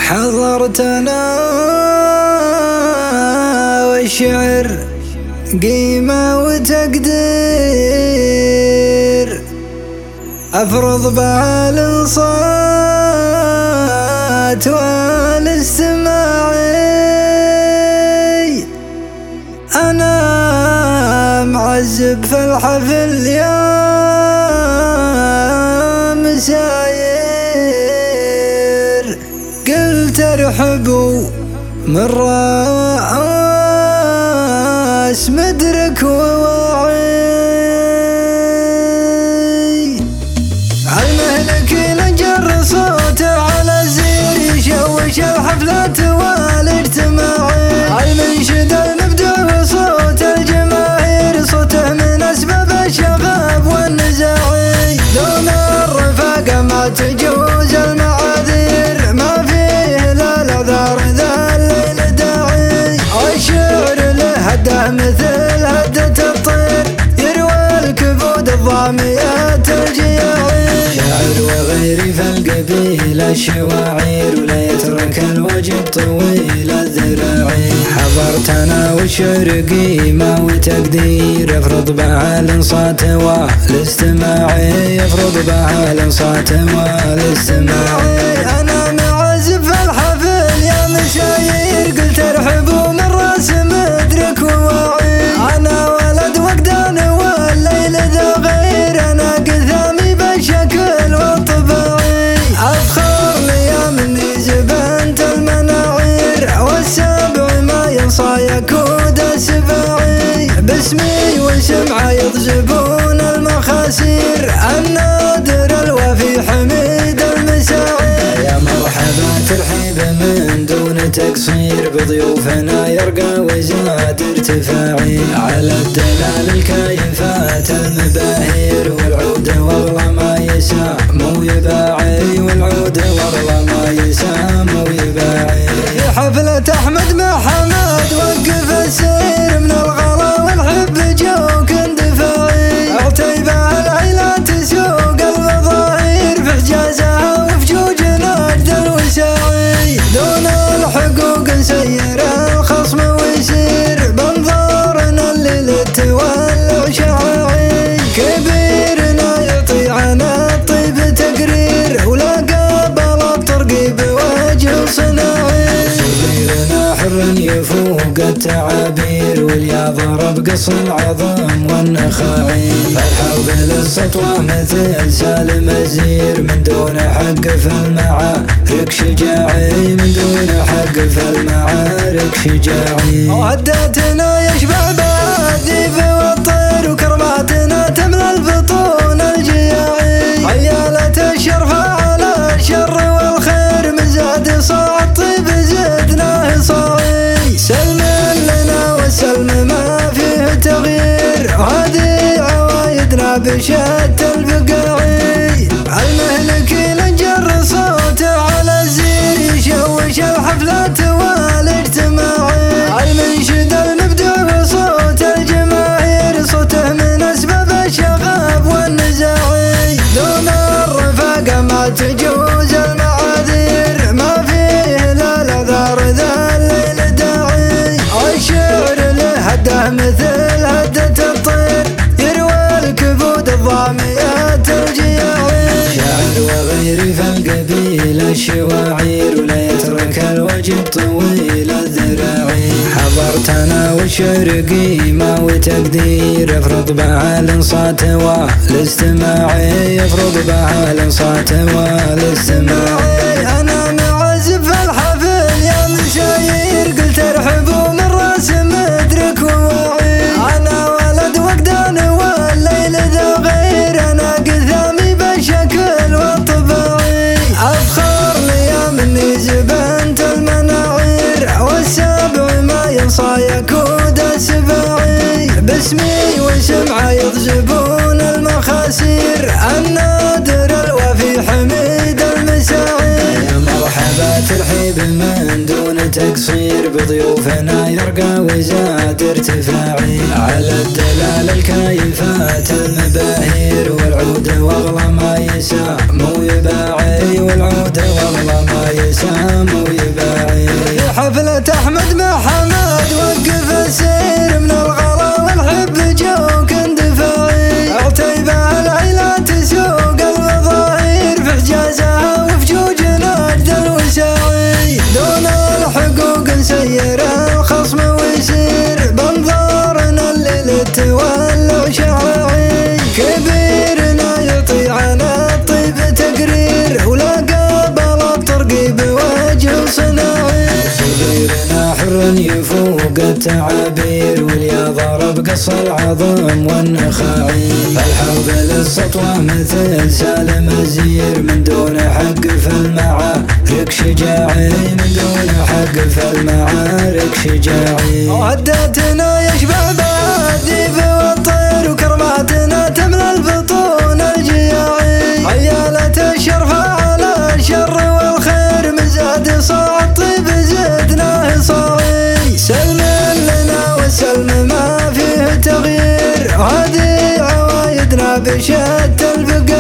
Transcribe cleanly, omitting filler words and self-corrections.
حضرتنا والشعر قيمة وتقدير، أفرض بالانصات والاستماعي. أنا معذب في الحفل يا مساير، قلت ارحبوا من راس مدرك وواعي. المهلك لنجر صوته على الزير يشوش الحفلات والاجتماعي. المنشد المبدع وصوت الجماهير، صوته من اسباب الشغب والنزاعي. دون الرفاقة ما تجوز المعاذير، ما فيه لا الاعذار ذا الليل داعي. الشعر له هده مثل هدة الطير، يروى الكبود الضاميات الجياعي. شاعر وغيري فالقبيلة الشواعير، ولا يترك الوجه طويل الذراعي. حضرتنا والشعر قيمة وتقدير، افرض بها الانصات والاستماعي. افرض بها الانصات والاستماعي. انا معازف في الحفل يا مشاير، قلت ارحبوا من راس مدرك وواعي. انا ولد وقدان والليل ذا غير، انا قثامي بالشكل والطباعي. افخر لي مني زبنت المناعير، والسبع ما ينصى يكود السباعي. باسمي وسمعه يضجبون المخاسير، النادر الوفي حميد المساعي. يا مرحبا ترحيب من دون تقصير، بضيوفنا يرقى وزاد ارتفاعي. على الدلال الكايفات المباهير، والعود والله ما يسام ويباعي. والعود والله ما يسام ويباعي. في حفلة أحمد محمد وقف السير، من الغلا والحب جوك اندفاعي. عتيبة العيلات سوق المظاهر، في حجازها وفجوج نجد الوساعي. دون الحقوق نسير الخصم ويسير، بانظارنا اللي للتولع شعاعي. كبيرنا يعطي عن الطيب تقرير، ولا قابل الترقيب وجه صناعي. صغيرنا حر يفوق التعابير، واليا ضرب قص العظام والنخاعي. فالحرب للسطوة مثل سالم الزير، من دون حق في المعارك شجاعي. من دون حق في المعارك شجاعي. وهداتنا يشبع بالذيب والطير، وكرماتنا تملى البطون الجياعي. عيالة الشرف على الشر والخير، من زاد صاع الطيب زدناه صاعي. سلم لنا والسلم ما فيه تغيير، وهذه عوايدنا بشتى البقاعي. المهلك لنجر صوته على الزير، يشوش الحفلات والاجتماعي. المنشد المبدع وصوت الجماهير، صوته من اسباب الشغب والنزاعي. دون الرفاقة ما تجوز المعاذير، ما فيه لا الاعذار ذا الليل داعي. الشعر له هده مثل هدة الطير، يروى الكبود الضاميات الجياعي. شاعر وغيري فالقبيلة الشواعير، ولا يترك الوجه طويل الذراعي. حضرتنا والشعر قيمة وتقدير، افرض بها الانصات والاستماعي. افرض بها الانصات والاستماعي. انا معازف في الحفل يا مشاير، قلت ارحبوا من راس مدرك وواعي. انا ولد وقدان والليل ذا غير، انا قثامي بالشكل والطباعي. افخر لي مني زبنت المناعير، والسبع ما ينصى يكود السباعي. باسمي وسمعه يضجبون المخاسير، النادر الوفي حميد المساعي. يا مرحبا ترحيب من دون تقصير، بضيوفنا يرقى وزاد ارتفاعي. على الدلال الكايفات المباهير، والعود والله ما يسام ويباعي. والعود والله ما يسام ويباعي. التعابير واليا ضرب قص العظم والنخاعي. الحرب للسطوة مثل سالم الزير من دون حق في المعارك شجاعي، من دون حق في المعارك شجاعي. عدتنا يشبه بالديب والطير وكرماتنا تملى البطون الجياعي. عيالة الشرف على الشر والخير من زاد صاع الطيب زدناه صاعي. سلم لنا والسلم ما فيه تغيير، هذه عوايدنا بشتى الفقار.